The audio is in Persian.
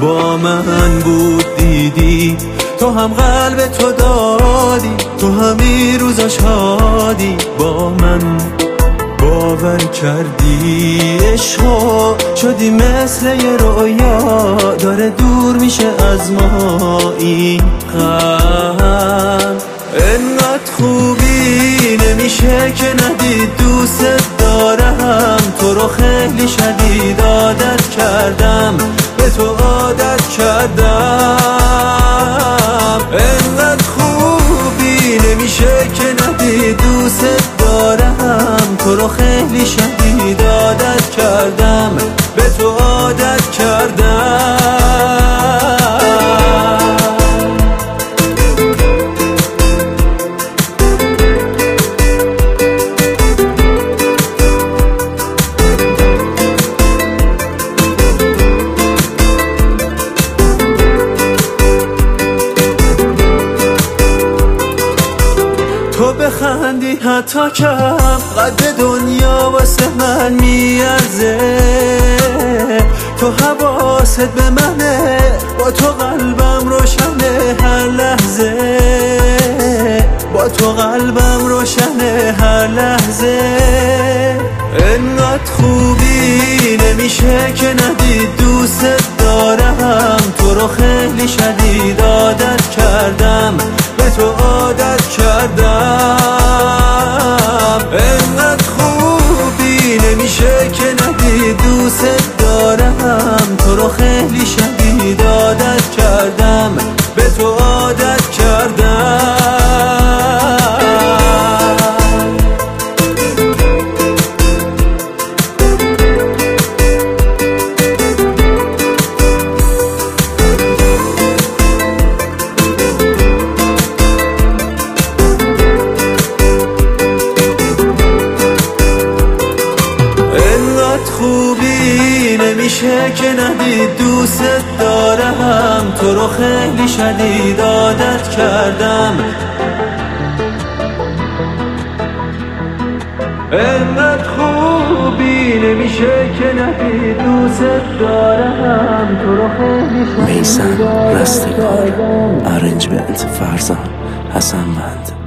با من بود دیدی، تو هم قلب تو دادی، تو همین روزا شادی با من باور کردی. عشقا شدی مثل یه رویا، داره دور میشه از ما این غم. انقدر خوبی نمیشه که ندید، دوست دارم تو رو خیلی شدید عادت کردم، به تو عادت کردم. انقدر خوبی نمیشه که ندید، دوست دارم تو رو خیلی شدید عادت کردم، به تو عادت کردم. تو بخندی حتی کم، قد دنیا واسه من میارزه. تو حواست به منه، با تو قلبم روشنه هر لحظه، با تو قلبم روشنه هر لحظه. انقدر خوبی نمیشه که ندید، دوست دارم تو رو خیلی شدید عادت کردم، به تو عادت کردم. انقدر خوبی نمیشه که ندید، دوست دارم تو رو خیلی شدید عادت کردم، به تو عادت کردم. خوبی نمیشه که ندید، دوست دارم تو رو خیلی شدید عادت کردم. انقدر خوبی نمیشه که ندید، دوست دارم تو رو خیلی شدید. میثم رستگار، ارنجمنت فرزان حسنوند.